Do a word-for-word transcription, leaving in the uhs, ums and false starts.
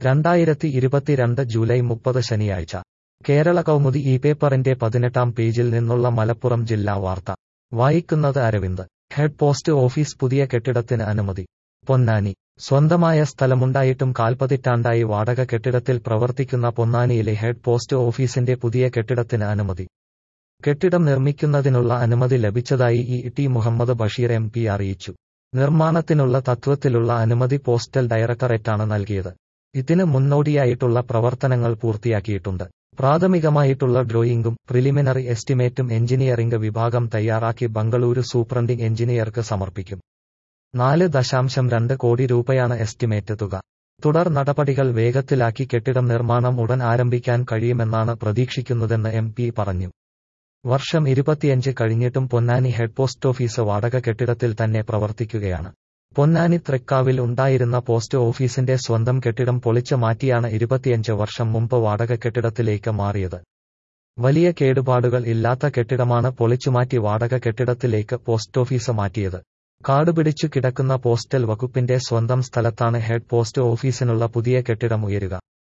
രണ്ടായിരത്തി ഇരുപത്തിരണ്ട് ജൂലൈ മുപ്പത് ശനിയാഴ്ച കേരള കൗമുദി ഈ പേപ്പറിന്റെ പതിനെട്ടാം പേജിൽ നിന്നുള്ള മലപ്പുറം ജില്ലാ വാർത്ത വായിക്കുന്നത് അരവിന്ദ്. ഹെഡ് പോസ്റ്റ് ഓഫീസ് പുതിയ കെട്ടിടത്തിന് അനുമതി. പൊന്നാനി. സ്വന്തമായ സ്ഥലമുണ്ടായിട്ടും കാൽപതിറ്റാണ്ടായി വാടക കെട്ടിടത്തിൽ പ്രവർത്തിക്കുന്ന പൊന്നാനിയിലെ ഹെഡ് പോസ്റ്റ് ഓഫീസിന്റെ പുതിയ കെട്ടിടത്തിന് അനുമതി. കെട്ടിടം നിർമ്മിക്കുന്നതിനുള്ള അനുമതി ലഭിച്ചതായി E T Muhammad Basheer M P അറിയിച്ചു. നിർമ്മാണത്തിനുള്ള തത്വത്തിലുള്ള അനുമതി പോസ്റ്റൽ ഡയറക്ടറേറ്റാണ് നൽകിയത്. ഇതിന് മുന്നോടിയായിട്ടുള്ള പ്രവർത്തനങ്ങൾ പൂർത്തിയാക്കിയിട്ടുണ്ട്. പ്രാഥമികമായിട്ടുള്ള ഡ്രോയിംഗും പ്രിലിമിനറി എസ്റ്റിമേറ്റും എഞ്ചിനീയറിംഗ് വിഭാഗം തയ്യാറാക്കി ബംഗളൂരു സൂപ്രണ്ടിംഗ് എഞ്ചിനീയർക്ക് സമർപ്പിക്കും. നാല് ദശാംശം രണ്ട് കോടി രൂപയാണ് എസ്റ്റിമേറ്റ് തുക. തുടർ നടപടികൾ വേഗത്തിലാക്കി കെട്ടിടം നിർമ്മാണം ഉടൻ ആരംഭിക്കാൻ കഴിയുമെന്നാണ് പ്രതീക്ഷിക്കുന്നതെന്ന് എം പി പറഞ്ഞു. വർഷം ഇരുപത്തിയഞ്ച് കഴിഞ്ഞിട്ടും പൊന്നാനി ഹെഡ് പോസ്റ്റ് ഓഫീസ് വാടക കെട്ടിടത്തിൽ തന്നെ പ്രവർത്തിക്കുകയാണ്. പൊന്നാനി തൃക്കാവിൽ ഉണ്ടായിരുന്ന പോസ്റ്റ് ഓഫീസിന്റെ സ്വന്തം കെട്ടിടം പൊളിച്ചു മാറ്റിയാണ് ഇരുപത്തിയഞ്ച് വർഷം മുമ്പ് വാടക കെട്ടിടത്തിലേക്ക് മാറിയത്. വലിയ കേടുപാടുകൾ ഇല്ലാത്ത കെട്ടിടമാണ് പൊളിച്ചുമാറ്റി വാടക കെട്ടിടത്തിലേക്ക് പോസ്റ്റ് ഓഫീസ് മാറ്റിയത്. കാടുപിടിച്ചു കിടക്കുന്ന പോസ്റ്റൽ വകുപ്പിന്റെ സ്വന്തം സ്ഥലത്താണ് ഹെഡ് പോസ്റ്റ് ഓഫീസിനുള്ള പുതിയ കെട്ടിടം ഉയരുക.